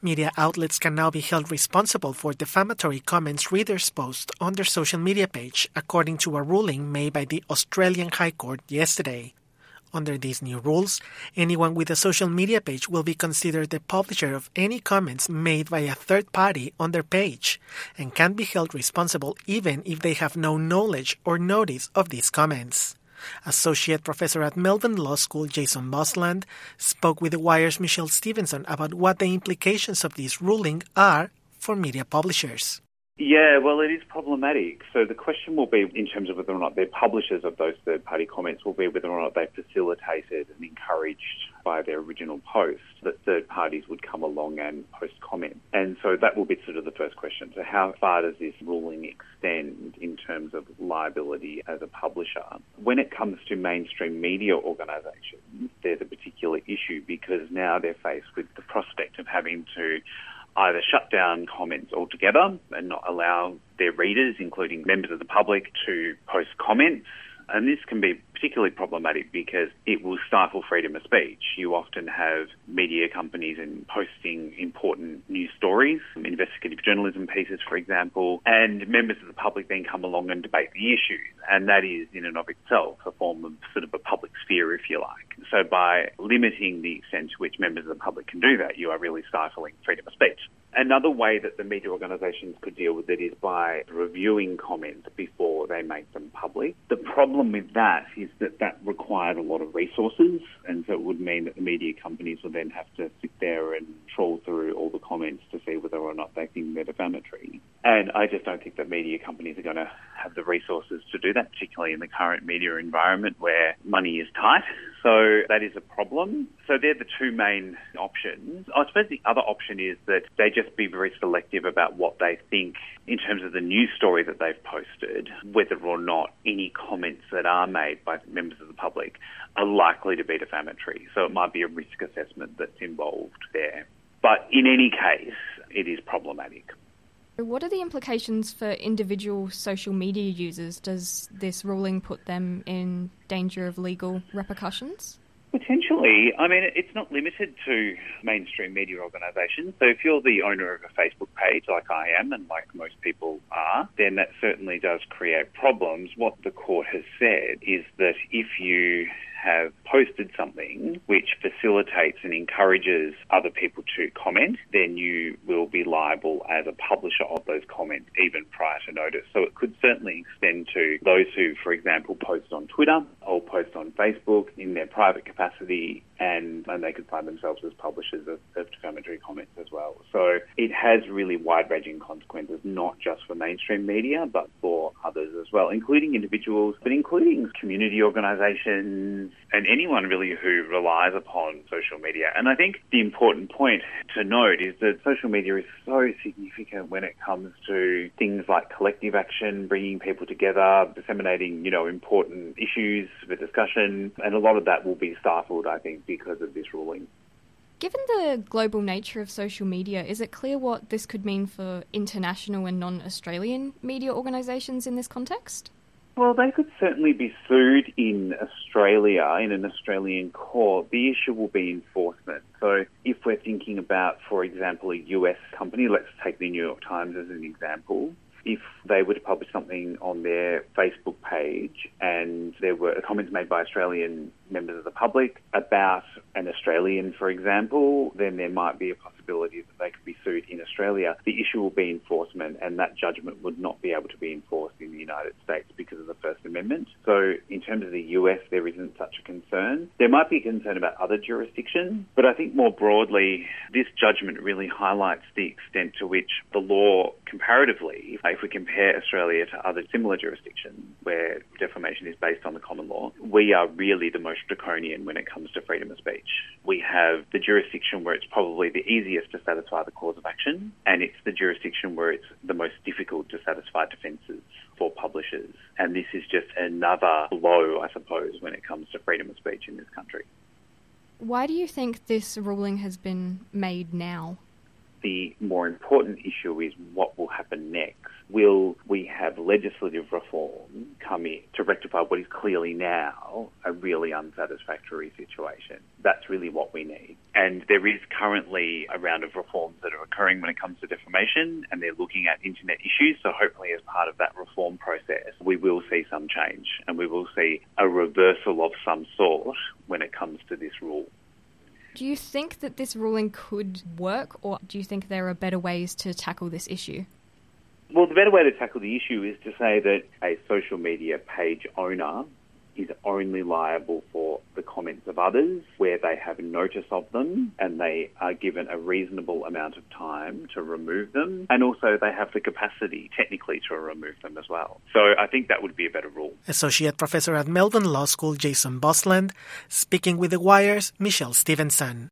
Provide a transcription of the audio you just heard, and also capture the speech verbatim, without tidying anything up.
Media outlets can now be held responsible for defamatory comments readers post on their social media page, according to a ruling made by the Australian High Court yesterday. Under these new rules, anyone with a social media page will be considered the publisher of any comments made by a third party on their page, and can be held responsible even if they have no knowledge or notice of these comments. Associate Professor at Melbourne Law School Jason Bosland spoke with The Wire's Michelle Stevenson about what the implications of this ruling are for media publishers. Yeah, well, it is problematic. So the question will be, in terms of whether or not they're publishers of those third-party comments, will be whether or not they facilitated and encouraged by their original post that third parties would come along and post comments. And so that will be sort of the first question. So how far does this ruling extend in terms of liability as a publisher? When it comes to mainstream media organisations, there's a particular issue because now they're faced with the prospect of having to either shut down comments altogether and not allow their readers, including members of the public, to post comments. And this can be particularly problematic because it will stifle freedom of speech. You often have media companies in posting important news stories, investigative journalism pieces, for example, and members of the public then come along and debate the issues. And that is, in and of itself, a form of sort of a public sphere, if you like. So by limiting the extent to which members of the public can do that, you are really stifling freedom of speech. Another way that the media organisations could deal with it is by reviewing comments before they make them public. The problem with that is that that required a lot of resources, and so it would mean that the media companies would then have to sit there and trawl through all the comments to see whether or not they think they're defamatory. And I just don't think that media companies are going to have the resources to do that, particularly in the current media environment where money is tight. So that is a problem. So they're the two main options. I suppose the other option is that they just be very selective about what they think in terms of the news story that they've posted, whether or not any comments that are made by members of the public are likely to be defamatory. So it might be a risk assessment that's involved there. But in any case, it is problematic. What are the implications for individual social media users? Does this ruling put them in danger of legal repercussions? Potentially. I mean, it's not limited to mainstream media organisations. So if you're the owner of a Facebook page, like I am and like most people are, then that certainly does create problems. What the court has said is that if you have posted something which facilitates and encourages other people to comment, then you will be liable as a publisher of those comments even prior to notice. So it could certainly extend to those who, for example, post on Twitter or post on Facebook in their private capacity, and, and they could find themselves as publishers of, of defamatory comments as well. So it has really wide-ranging consequences, not just for mainstream media, but for others as well, including individuals, but including community organisations, and anyone really who relies upon social media. And I think the important point to note is that social media is so significant when it comes to things like collective action, bringing people together, disseminating, you know, important issues for discussion, and a lot of that will be stifled, I think, because of this ruling. Given the global nature of social media, is it clear what this could mean for international and non-Australian media organisations in this context? Well, they could certainly be sued in Australia, in an Australian court. The issue will be enforcement. So if we're thinking about, for example, a U S company, let's take the New York Times as an example. If they were to publish something on their Facebook page and there were comments made by Australian members of the public about an Australian, for example, then there might be a possibility that they could be sued in Australia. The issue will be enforcement, and that judgment would not be able to be enforced in the United States because of the First Amendment. So in terms of the U S, there isn't such a concern. There might be a concern about other jurisdictions, but I think more broadly, this judgment really highlights the extent to which the law, comparatively, if we compare Australia to other similar jurisdictions where defamation is based on the common law, we are really the most draconian when it comes to freedom of speech. We have the jurisdiction where it's probably the easiest to satisfy the cause of action, and it's the jurisdiction where it's the most difficult to satisfy defences for publishers. And this is just another blow, I suppose, when it comes to freedom of speech in this country. Why do you think this ruling has been made now? The more important issue is what will happen next. Will we have legislative reform come in to rectify what is clearly now a really unsatisfactory situation? That's really what we need. And there is currently a round of reforms that are occurring when it comes to defamation, and they're looking at internet issues. So hopefully as part of that reform process, we will see some change and we will see a reversal of some sort when it comes to this rule. Do you think that this ruling could work, or do you think there are better ways to tackle this issue? Well, the better way to tackle the issue is to say that a social media page owner is only liable for the comments of others where they have notice of them and they are given a reasonable amount of time to remove them, and also they have the capacity technically to remove them as well. So I think that would be a better rule. Associate Professor at Melbourne Law School Jason Bosland, speaking with The Wire's Michelle Stevenson.